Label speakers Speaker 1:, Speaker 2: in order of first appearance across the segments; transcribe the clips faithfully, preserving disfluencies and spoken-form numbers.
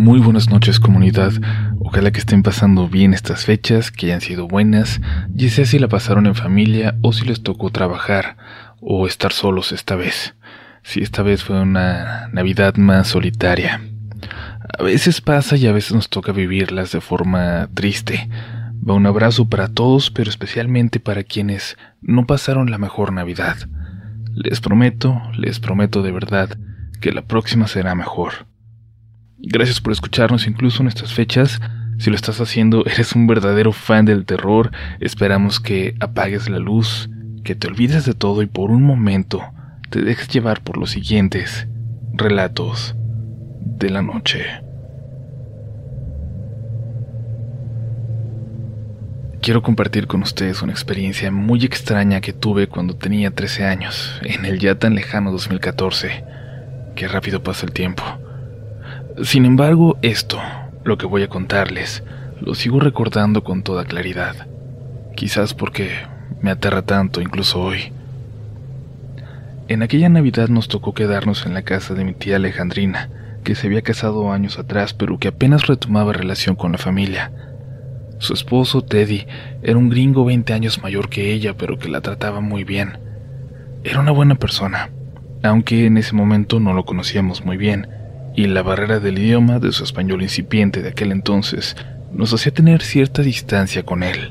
Speaker 1: Muy buenas noches, comunidad. Ojalá que estén pasando bien estas fechas, que hayan sido buenas, ya sea si la pasaron en familia o si les tocó trabajar o estar solos esta vez. Si esta vez fue una Navidad más solitaria. A veces pasa y a veces nos toca vivirlas de forma triste. Va un abrazo para todos, pero especialmente para quienes no pasaron la mejor Navidad. Les prometo, les prometo de verdad que la próxima será mejor. Gracias por escucharnos incluso en estas fechas. Si lo estás haciendo, eres un verdadero fan del terror. Esperamos que apagues la luz, que te olvides de todo y por un momento te dejes llevar por los siguientes relatos de la noche. Quiero compartir con ustedes una experiencia muy extraña que tuve cuando tenía trece años, en el ya tan lejano dos mil catorce. Qué rápido pasa el tiempo. Sin embargo, esto, lo que voy a contarles, lo sigo recordando con toda claridad. Quizás porque me aterra tanto incluso hoy. En aquella Navidad nos tocó quedarnos en la casa de mi tía Alejandrina, que se había casado años atrás, pero que apenas retomaba relación con la familia. Su esposo, Teddy, era un gringo veinte años mayor que ella, pero que la trataba muy bien. Era una buena persona, aunque en ese momento no lo conocíamos muy bien, y la barrera del idioma de su español incipiente de aquel entonces nos hacía tener cierta distancia con él.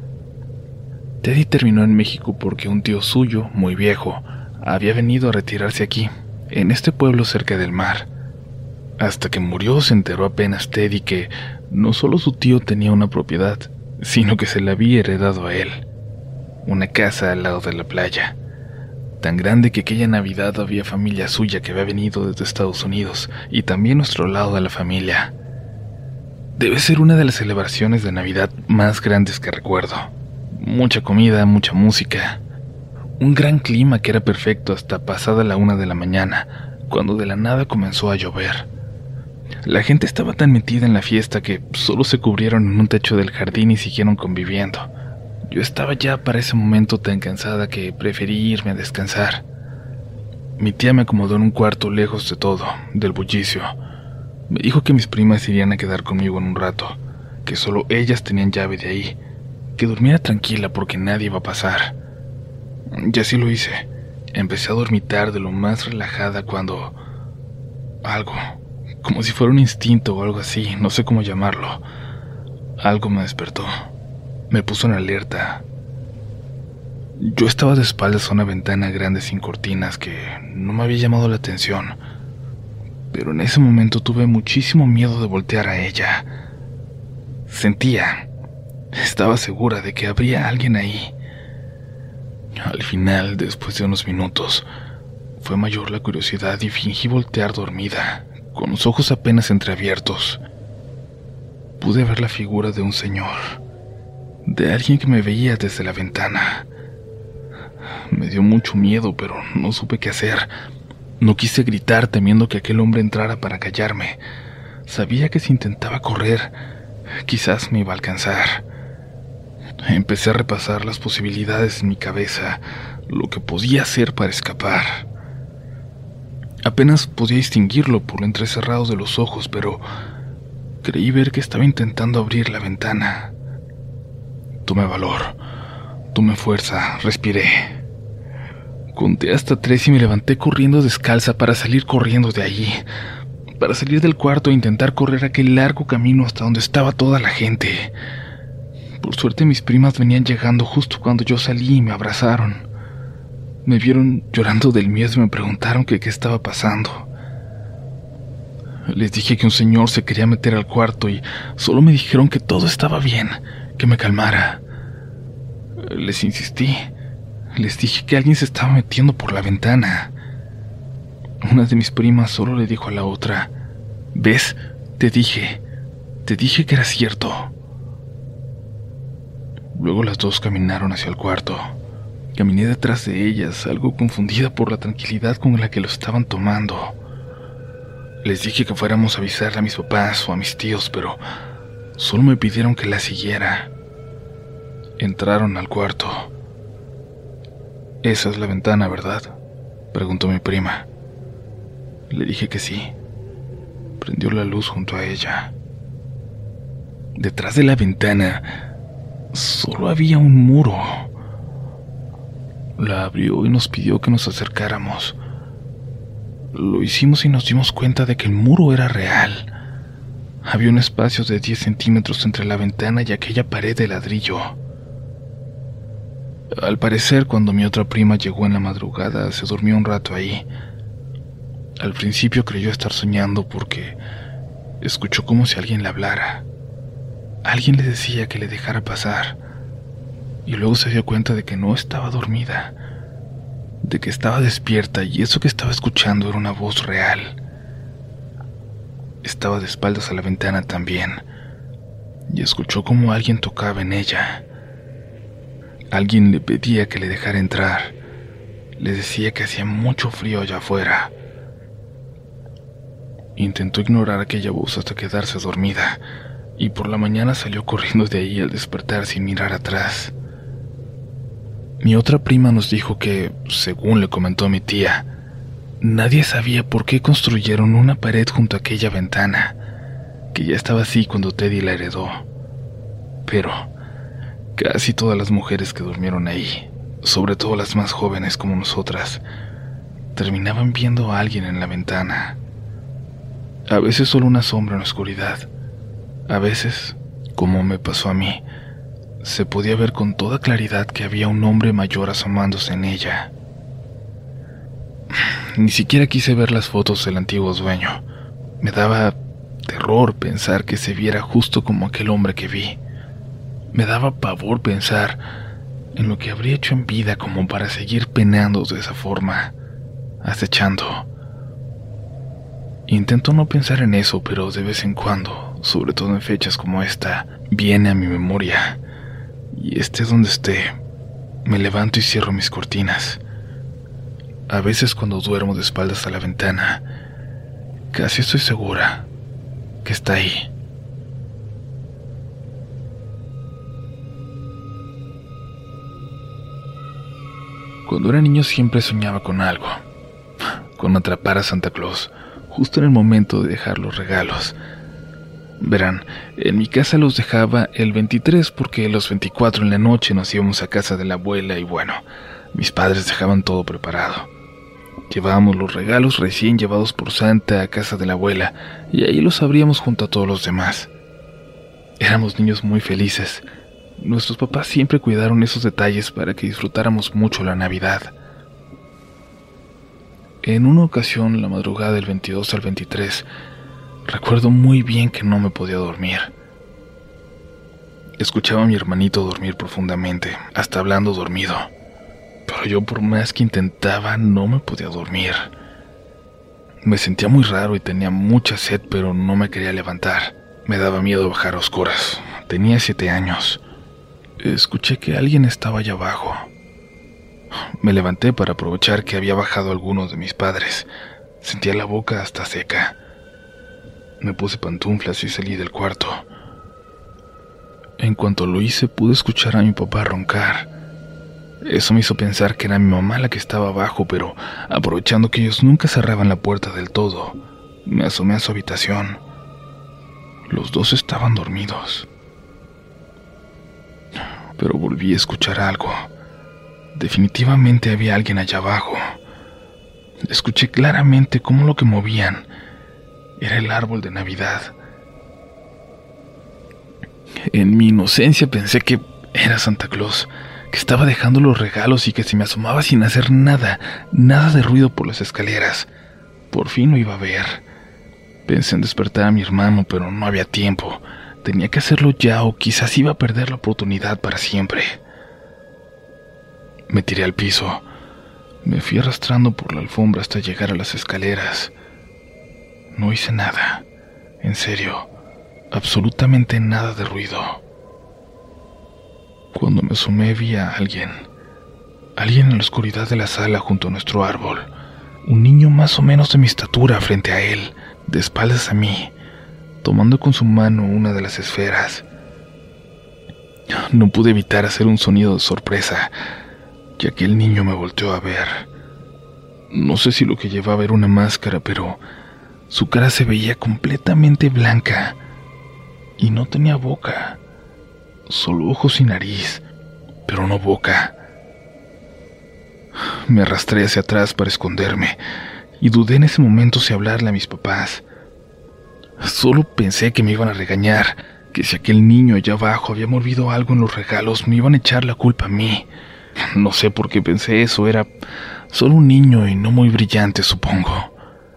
Speaker 1: Teddy terminó en México porque un tío suyo, muy viejo, había venido a retirarse aquí, en este pueblo cerca del mar. Hasta que murió se enteró apenas Teddy que no solo su tío tenía una propiedad, sino que se la había heredado a él, una casa al lado de la playa, tan grande que aquella Navidad había familia suya que había venido desde Estados Unidos y también nuestro lado de la familia. Debe ser una de las celebraciones de Navidad más grandes que recuerdo. Mucha comida, mucha música, un gran clima que era perfecto hasta pasada la una de la mañana, cuando de la nada comenzó a llover. La gente estaba tan metida en la fiesta que solo se cubrieron en un techo del jardín y siguieron conviviendo. Yo estaba ya para ese momento tan cansada que preferí irme a descansar. Mi tía me acomodó en un cuarto lejos de todo, del bullicio. Me dijo que mis primas irían a quedar conmigo en un rato, que solo ellas tenían llave de ahí, que durmiera tranquila porque nadie iba a pasar. Y así lo hice. Empecé a dormitar de lo más relajada cuando... algo, como si fuera un instinto o algo así, no sé cómo llamarlo. Algo me despertó. Me puso en alerta. Yo estaba de espaldas a una ventana grande sin cortinas que no me había llamado la atención, pero en ese momento tuve muchísimo miedo de voltear a ella. Sentía, estaba segura de que habría alguien ahí. Al final, después de unos minutos, fue mayor la curiosidad y fingí voltear dormida, con los ojos apenas entreabiertos. Pude ver la figura de un señor, de alguien que me veía desde la ventana. Me dio mucho miedo, pero no supe qué hacer. No quise gritar temiendo que aquel hombre entrara para callarme. Sabía que si intentaba correr, quizás me iba a alcanzar. Empecé a repasar las posibilidades en mi cabeza, lo que podía hacer para escapar. Apenas podía distinguirlo por lo entrecerrado de los ojos, pero creí ver que estaba intentando abrir la ventana. Tomé valor, tomé fuerza, respiré. Conté hasta tres y me levanté corriendo descalza para salir corriendo de allí, para salir del cuarto e intentar correr aquel largo camino hasta donde estaba toda la gente. Por suerte mis primas venían llegando justo cuando yo salí y me abrazaron. Me vieron llorando del miedo y me preguntaron que qué estaba pasando. Les dije que un señor se quería meter al cuarto y solo me dijeron que todo estaba bien, que me calmara. Les insistí. Les dije que alguien se estaba metiendo por la ventana. Una de mis primas solo le dijo a la otra: ¿ves? Te dije. Te dije que era cierto. Luego las dos caminaron hacia el cuarto. Caminé detrás de ellas, algo confundida por la tranquilidad con la que lo estaban tomando. Les dije que fuéramos a avisarle a mis papás o a mis tíos, pero solo me pidieron que la siguiera. Entraron al cuarto. «¿Esa es la ventana, verdad?», preguntó mi prima. Le dije que sí. prendió la luz junto a ella. Detrás de la ventana solo había un muro. La abrió y nos pidió que nos acercáramos. Lo hicimos y nos dimos cuenta de que el muro era real. Había un espacio de diez centímetros entre la ventana y aquella pared de ladrillo. Al parecer, cuando mi otra prima llegó en la madrugada, se durmió un rato ahí. Al principio creyó estar soñando porque escuchó como si alguien le hablara. Alguien le decía que le dejara pasar. Y luego se dio cuenta de que no estaba dormida, de que estaba despierta, y eso que estaba escuchando era una voz real. Estaba de espaldas a la ventana también, y escuchó como alguien tocaba en ella. Alguien le pedía que le dejara entrar. Le decía que hacía mucho frío allá afuera. Intentó ignorar aquella voz hasta quedarse dormida, y por la mañana salió corriendo de ahí al despertar sin mirar atrás. Mi otra prima nos dijo que, según le comentó mi tía, nadie sabía por qué construyeron una pared junto a aquella ventana, que ya estaba así cuando Teddy la heredó. Pero casi todas las mujeres que durmieron ahí, sobre todo las más jóvenes como nosotras, terminaban viendo a alguien en la ventana. A veces solo una sombra en la oscuridad. A veces, como me pasó a mí, se podía ver con toda claridad que había un hombre mayor asomándose en ella. Ni siquiera quise ver las fotos del antiguo dueño. Me daba terror pensar que se viera justo como aquel hombre que vi. Me daba pavor pensar en lo que habría hecho en vida como para seguir penando de esa forma, acechando. Intento no pensar en eso, pero de vez en cuando, sobre todo en fechas como esta, viene a mi memoria. Y esté donde esté, me levanto y cierro mis cortinas. A veces cuando duermo de espaldas a la ventana, casi estoy segura que está ahí. Cuando era niño siempre soñaba con algo, con atrapar a Santa Claus, justo en el momento de dejar los regalos. Verán, en mi casa los dejaba el veintitrés porque los veinticuatro en la noche nos íbamos a casa de la abuela y bueno, mis padres dejaban todo preparado. Llevábamos los regalos recién llevados por Santa a casa de la abuela y ahí los abríamos junto a todos los demás. Éramos niños muy felices. Nuestros papás siempre cuidaron esos detalles para que disfrutáramos mucho la Navidad. En una ocasión, la madrugada del veintidós al veintitrés, recuerdo muy bien que no me podía dormir. Escuchaba a mi hermanito dormir profundamente, hasta hablando dormido. Pero yo, por más que intentaba, no me podía dormir. Me sentía muy raro y tenía mucha sed, pero no me quería levantar. Me daba miedo bajar a oscuras. Tenía siete años. Escuché que alguien estaba allá abajo. Me levanté para aprovechar que había bajado alguno de mis padres. Sentía la boca hasta seca. Me puse pantuflas y salí del cuarto. En cuanto lo hice, pude escuchar a mi papá roncar. Eso me hizo pensar que era mi mamá la que estaba abajo, pero aprovechando que ellos nunca cerraban la puerta del todo, me asomé a su habitación. Los dos estaban dormidos. Pero volví a escuchar algo. Definitivamente había alguien allá abajo. Escuché claramente cómo lo que movían era el árbol de Navidad. En mi inocencia pensé que era Santa Claus, que estaba dejando los regalos y que se me asomaba sin hacer nada, nada de ruido por las escaleras. Por fin lo iba a ver. Pensé en despertar a mi hermano, pero no había tiempo. Tenía que hacerlo ya o quizás iba a perder la oportunidad para siempre. Me tiré al piso. Me fui arrastrando por la alfombra hasta llegar a las escaleras. No hice nada. En serio, absolutamente nada de ruido. Cuando me asomé vi a alguien. Alguien en la oscuridad de la sala junto a nuestro árbol. Un niño más o menos de mi estatura frente a él, de espaldas a mí, tomando con su mano una de las esferas. No pude evitar hacer un sonido de sorpresa, ya que el niño me volteó a ver. No sé si lo que llevaba era una máscara, pero Su cara se veía completamente blanca y no tenía boca, solo ojos y nariz, pero no boca. Me arrastré hacia atrás para esconderme y dudé en ese momento si hablarle a mis papás. Solo pensé que me iban a regañar, que si aquel niño allá abajo había movido algo en los regalos me iban a echar la culpa a mí. No sé por qué pensé eso, era solo un niño y no muy brillante, supongo.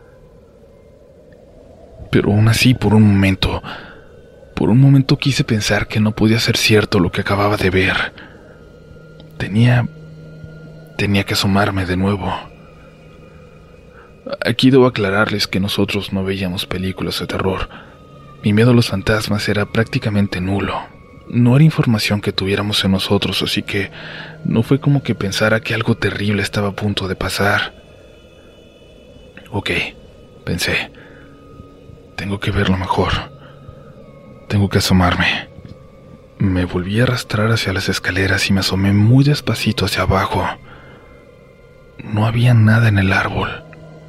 Speaker 1: Pero aún así, por un momento, por un momento quise pensar que no podía ser cierto lo que acababa de ver. Tenía, tenía que asomarme de nuevo. Aquí debo aclararles que nosotros no veíamos películas de terror. Mi miedo a los fantasmas era prácticamente nulo. No era información que tuviéramos en nosotros, así que no fue como que pensara que algo terrible estaba a punto de pasar. Ok, pensé. Tengo que verlo mejor. Tengo que asomarme. Me volví a arrastrar hacia las escaleras y me asomé muy despacito hacia abajo. No había nada en el árbol.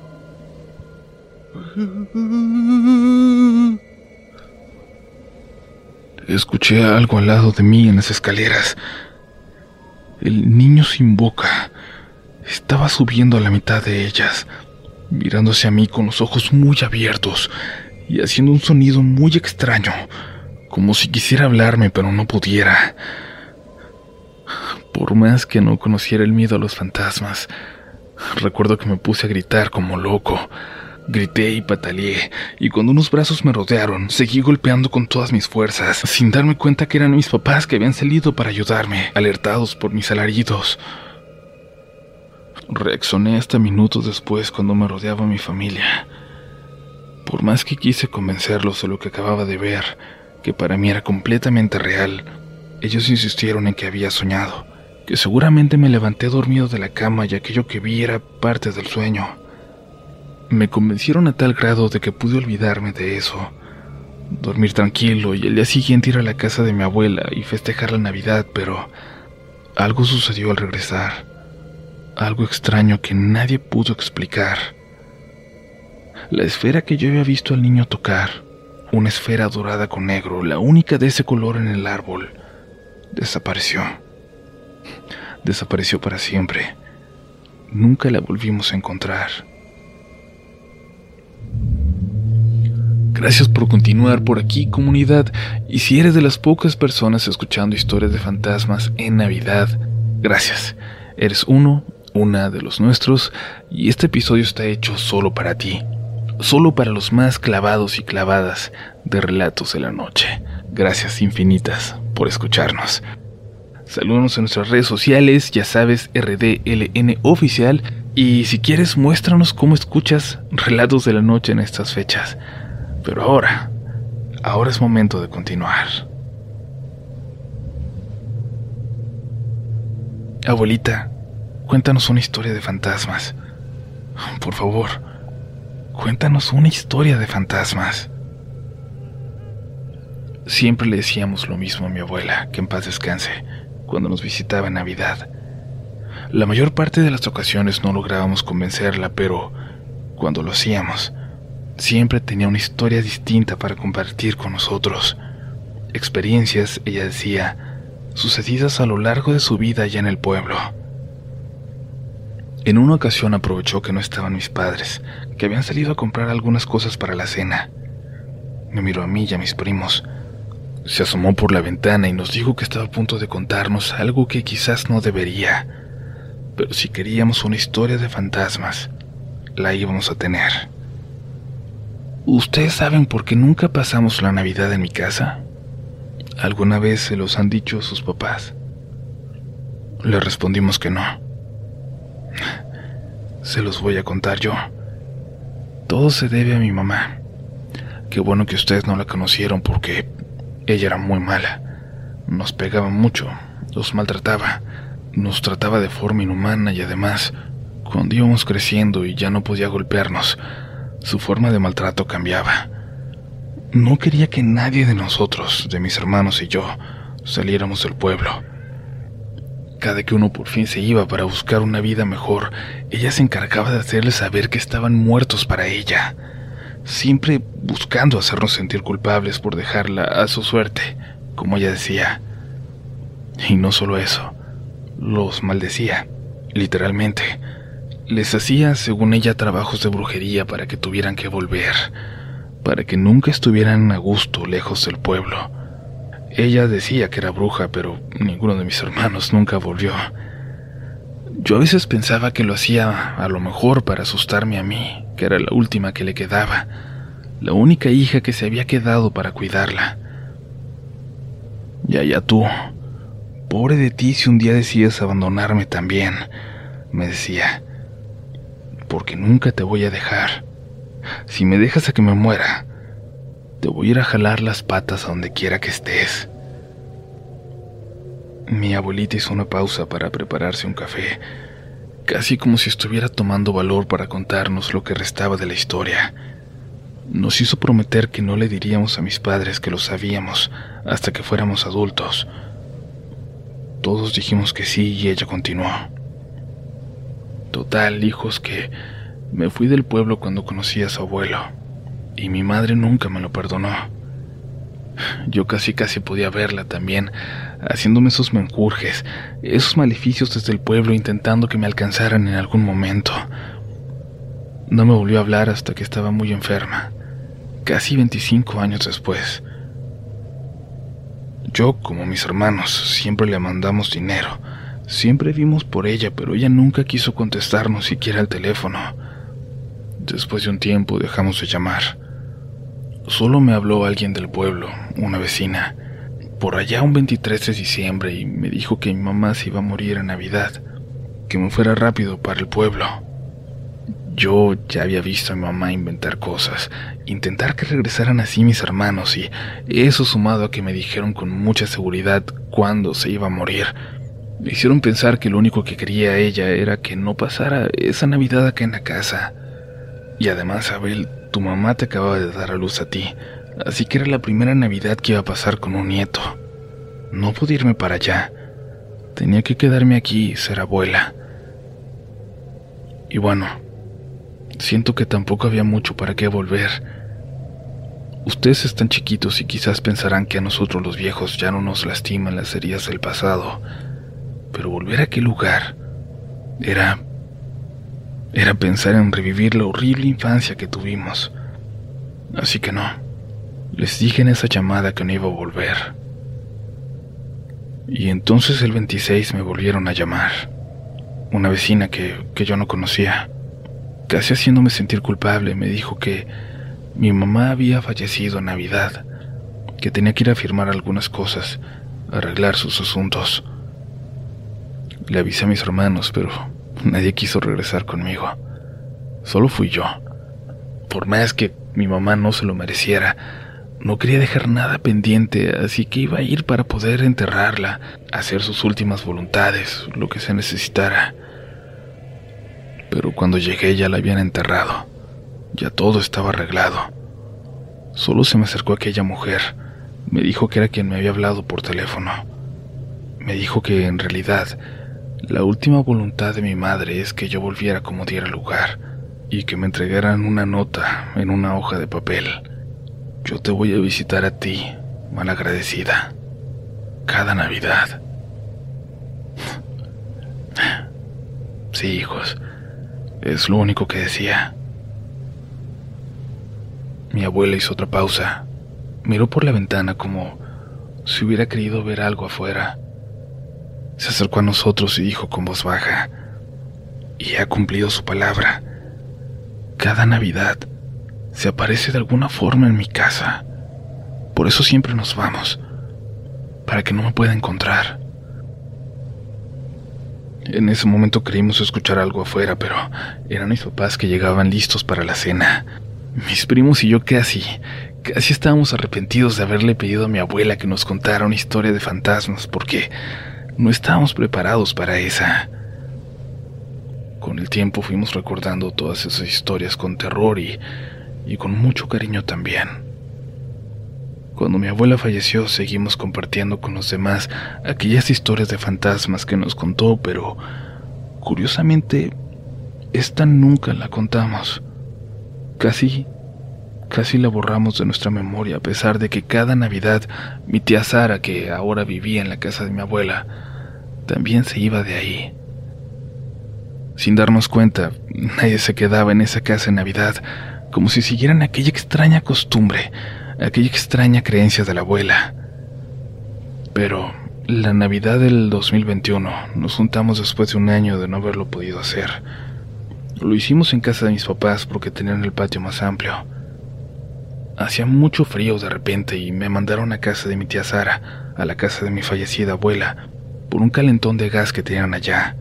Speaker 1: Escuché algo al lado de mí en las escaleras. El niño sin boca estaba subiendo a la mitad de ellas, mirando hacia mí con los ojos muy abiertos y haciendo un sonido muy extraño, como si quisiera hablarme pero no pudiera. Por más que no conociera el miedo a los fantasmas, recuerdo que me puse a gritar como loco. Grité y pataleé, y cuando unos brazos me rodearon, seguí golpeando con todas mis fuerzas, sin darme cuenta que eran mis papás que habían salido para ayudarme, alertados por mis alaridos. Reaccioné hasta minutos después cuando me rodeaba mi familia. Por más que quise convencerlos de lo que acababa de ver, que para mí era completamente real, ellos insistieron en que había soñado, que seguramente me levanté dormido de la cama y aquello que vi era parte del sueño. Me convencieron a tal grado de que pude olvidarme de eso, dormir tranquilo y el día siguiente ir a la casa de mi abuela y festejar la Navidad, pero algo sucedió al regresar, algo extraño que nadie pudo explicar. La esfera que yo había visto al niño tocar, una esfera dorada con negro, la única de ese color en el árbol, desapareció. Desapareció para siempre. Nunca la volvimos a encontrar. Gracias por continuar por aquí, comunidad, y si eres de las pocas personas escuchando historias de fantasmas en Navidad, gracias. Eres uno, una de los nuestros, y este episodio está hecho solo para ti, solo para los más clavados y clavadas de Relatos de la Noche. Gracias infinitas por escucharnos. Salúdanos en nuestras redes sociales, ya sabes, R D L N Oficial, y si quieres muéstranos cómo escuchas Relatos de la Noche en estas fechas. Pero ahora, ahora es momento de continuar. Abuelita, cuéntanos una historia de fantasmas. Por favor, cuéntanos una historia de fantasmas. Siempre le decíamos lo mismo a mi abuela, que en paz descanse, cuando nos visitaba en Navidad. La mayor parte de las ocasiones no lográbamos convencerla, pero cuando lo hacíamos, siempre tenía una historia distinta para compartir con nosotros. Experiencias, ella decía, sucedidas a lo largo de su vida allá en el pueblo. En una ocasión aprovechó que no estaban mis padres, que habían salido a comprar algunas cosas para la cena. Me miró a mí y a mis primos. Se asomó por la ventana y nos dijo que estaba a punto de contarnos algo que quizás no debería, pero si queríamos una historia de fantasmas, la íbamos a tener. ¿Ustedes saben por qué nunca pasamos la Navidad en mi casa? ¿Alguna vez se los han dicho sus papás? Le respondimos que no. Se los voy a contar yo. Todo se debe a mi mamá. Qué bueno que ustedes no la conocieron porque ella era muy mala. Nos pegaba mucho, nos maltrataba, nos trataba de forma inhumana y además, cuando íbamos creciendo y ya no podía golpearnos, su forma de maltrato cambiaba. No quería que nadie de nosotros, de mis hermanos y yo, saliéramos del pueblo. Cada que uno por fin se iba para buscar una vida mejor, ella se encargaba de hacerles saber que estaban muertos para ella. siempre buscando hacernos sentir culpables por dejarla a su suerte, como ella decía. Y no solo eso, los maldecía, literalmente. Les hacía, según ella, trabajos de brujería para que tuvieran que volver, para que nunca estuvieran a gusto lejos del pueblo. Ella decía que era bruja, pero ninguno de mis hermanos nunca volvió. Yo a veces pensaba que lo hacía a lo mejor para asustarme a mí, que era la última que le quedaba, la única hija que se había quedado para cuidarla. Y allá tú, pobre de ti si un día decides abandonarme también, me decía, porque nunca te voy a dejar. Si me dejas a que me muera, te voy a ir a jalar las patas a donde quiera que estés. Mi abuelita hizo una pausa para prepararse un café, casi como si estuviera tomando valor para contarnos lo que restaba de la historia. Nos hizo prometer que no le diríamos a mis padres que lo sabíamos hasta que fuéramos adultos. Todos dijimos que sí y ella continuó. Total, hijos, que me fui del pueblo cuando conocí a su abuelo, y mi madre nunca me lo perdonó. Yo casi casi podía verla también, haciéndome esos menjurjes, esos maleficios desde el pueblo, intentando que me alcanzaran en algún momento. No me volvió a hablar hasta que estaba muy enferma, casi veinticinco años después. Yo, como mis hermanos, siempre le mandamos dinero. Siempre vimos por ella, pero ella nunca quiso contestarnos siquiera al teléfono. Después de un tiempo dejamos de llamar. Solo me habló alguien del pueblo, una vecina, por allá un veintitrés de diciembre, y me dijo que mi mamá se iba a morir en Navidad, que me fuera rápido para el pueblo. Yo ya había visto a mi mamá inventar cosas, intentar que regresaran así mis hermanos, y eso sumado a que me dijeron con mucha seguridad cuándo se iba a morir, me hicieron pensar que lo único que quería ella era que no pasara esa Navidad acá en la casa. Y además, Abel, tu mamá te acababa de dar a luz a ti, así que era la primera Navidad que iba a pasar con un nieto. No pude irme para allá. Tenía que quedarme aquí y ser abuela. Y bueno, siento que tampoco había mucho para qué volver. Ustedes están chiquitos y quizás pensarán que a nosotros los viejos ya no nos lastiman las heridas del pasado, pero volver a aquel lugar era... era pensar en revivir la horrible infancia que tuvimos. Así que no, les dije en esa llamada que no iba a volver. Y entonces el veintiséis me volvieron a llamar, una vecina que, que yo no conocía, casi haciéndome sentir culpable. Me dijo que mi mamá había fallecido en Navidad, que tenía que ir a firmar algunas cosas, arreglar sus asuntos. Le avisé a mis hermanos, pero nadie quiso regresar conmigo. Solo fui yo. Por más que mi mamá no se lo mereciera, no quería dejar nada pendiente, así que iba a ir para poder enterrarla, hacer sus últimas voluntades, lo que se necesitara. Pero cuando llegué ya la habían enterrado. Ya todo estaba arreglado. Solo se me acercó aquella mujer. Me dijo que era quien me había hablado por teléfono. Me dijo que en realidad la última voluntad de mi madre es que yo volviera como diera lugar y que me entregaran una nota en una hoja de papel. Yo te voy a visitar a ti, malagradecida, cada Navidad. Sí, hijos, es lo único que decía. Mi abuela hizo otra pausa. Miró por la ventana como si hubiera querido ver algo afuera. Se acercó a nosotros y dijo con voz baja: y ha cumplido su palabra. Cada Navidad se aparece de alguna forma en mi casa. Por eso siempre nos vamos, para que no me pueda encontrar. En ese momento creímos escuchar algo afuera, pero eran mis papás que llegaban listos para la cena. Mis primos y yo casi, casi estábamos arrepentidos de haberle pedido a mi abuela que nos contara una historia de fantasmas, porque no estábamos preparados para esa. Con el tiempo fuimos recordando todas esas historias con terror y, y con mucho cariño también. Cuando mi abuela falleció, seguimos compartiendo con los demás aquellas historias de fantasmas que nos contó, pero curiosamente, esta nunca la contamos. Casi, casi la borramos de nuestra memoria, a pesar de que cada Navidad mi tía Sara, que ahora vivía en la casa de mi abuela, también se iba de ahí. Sin darnos cuenta, nadie se quedaba en esa casa en Navidad, como si siguieran aquella extraña costumbre, aquella extraña creencia de la abuela. Pero la Navidad del dos mil veintiuno nos juntamos después de un año de no haberlo podido hacer. Lo hicimos en casa de mis papás porque tenían el patio más amplio. Hacía mucho frío de repente y me mandaron a casa de mi tía Sara, a la casa de mi fallecida abuela, por un calentón de gas que tenían allá.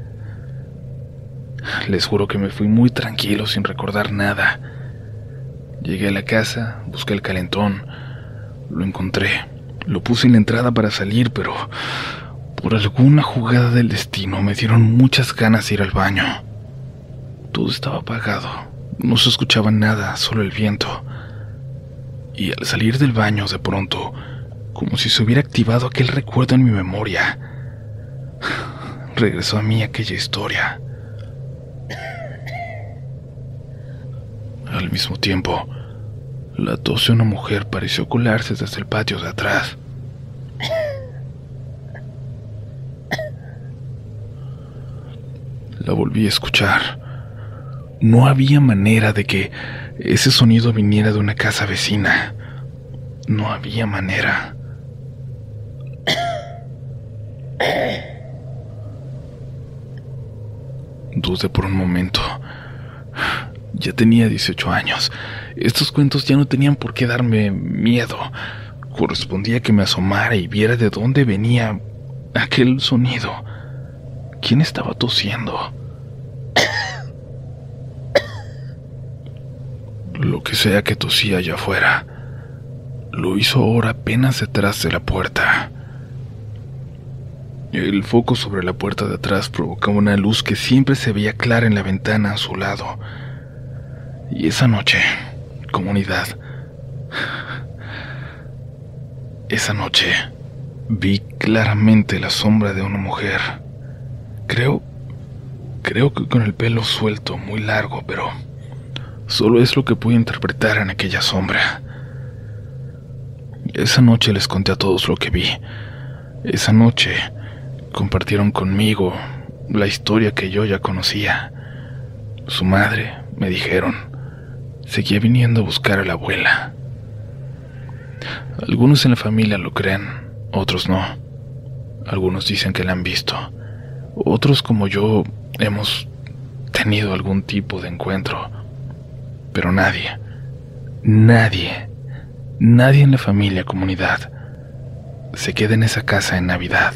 Speaker 1: Les juro que me fui muy tranquilo sin recordar nada. Llegué a la casa, busqué el calentón, lo encontré, lo puse en la entrada para salir, pero por alguna jugada del destino me dieron muchas ganas de ir al baño. Todo estaba apagado, no se escuchaba nada, solo el viento. Y al salir del baño, de pronto, como si se hubiera activado aquel recuerdo en mi memoria, regresó a mí aquella historia. Al mismo tiempo, la tos de una mujer pareció colarse desde el patio de atrás. La volví a escuchar. No había manera de que ese sonido viniera de una casa vecina. No había manera. Dudé por un momento. Ya tenía dieciocho años. Estos cuentos ya no tenían por qué darme miedo. Correspondía que me asomara y viera de dónde venía aquel sonido. ¿Quién estaba tosiendo? Lo que sea que tosía allá afuera, lo hizo ahora apenas detrás de la puerta. El foco sobre la puerta de atrás provocaba una luz que siempre se veía clara en la ventana a su lado. Y esa noche, comunidad, esa noche vi claramente la sombra de una mujer. Creo, creo que con el pelo suelto, muy largo, pero solo es lo que pude interpretar en aquella sombra. Esa noche les conté a todos lo que vi. Esa noche compartieron conmigo la historia que yo ya conocía. Su madre, me dijeron, seguía viniendo a buscar a la abuela. Algunos en la familia lo creen, otros no. Algunos dicen que la han visto. Otros, como yo, hemos tenido algún tipo de encuentro. Pero nadie, nadie, nadie en la familia, comunidad, se queda en esa casa en Navidad.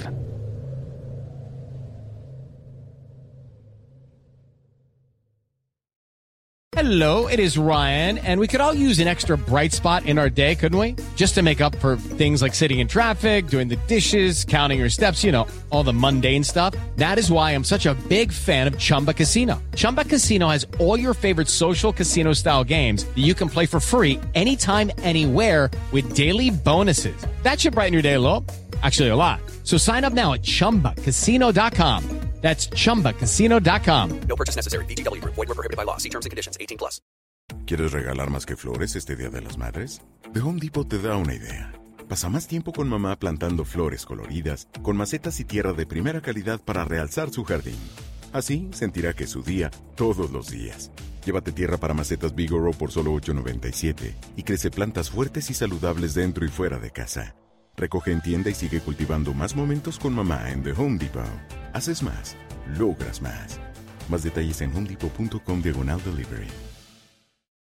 Speaker 2: Hello, it is Ryan, and we could all use an extra bright spot in our day, couldn't we? Just to make up for things like sitting in traffic, doing the dishes, counting your steps, you know, all the mundane stuff. That is why I'm such a big fan of Chumba Casino. Chumba Casino has all your favorite social casino-style games that you can play for free anytime, anywhere with daily bonuses. That should brighten your day a little. Actually, a lot. So sign up now at chumba casino dot com. That's chumba casino dot com.
Speaker 3: No purchase necessary. V G W Group. Void where prohibited by law. See terms and conditions. eighteen plus.
Speaker 4: ¿Quieres regalar más que flores este Día de las Madres? The Home Depot te da una idea. Pasa más tiempo con mamá plantando flores coloridas, con macetas y tierra de primera calidad para realzar su jardín. Así sentirá que es su día todos los días. Llévate tierra para macetas Bigoro por solo ocho noventa y siete y crece plantas fuertes y saludables dentro y fuera de casa. Recoge en tienda y sigue cultivando más momentos con mamá en The Home Depot. Haces más, logras más. Más detalles en homedepot punto com diagonal delivery.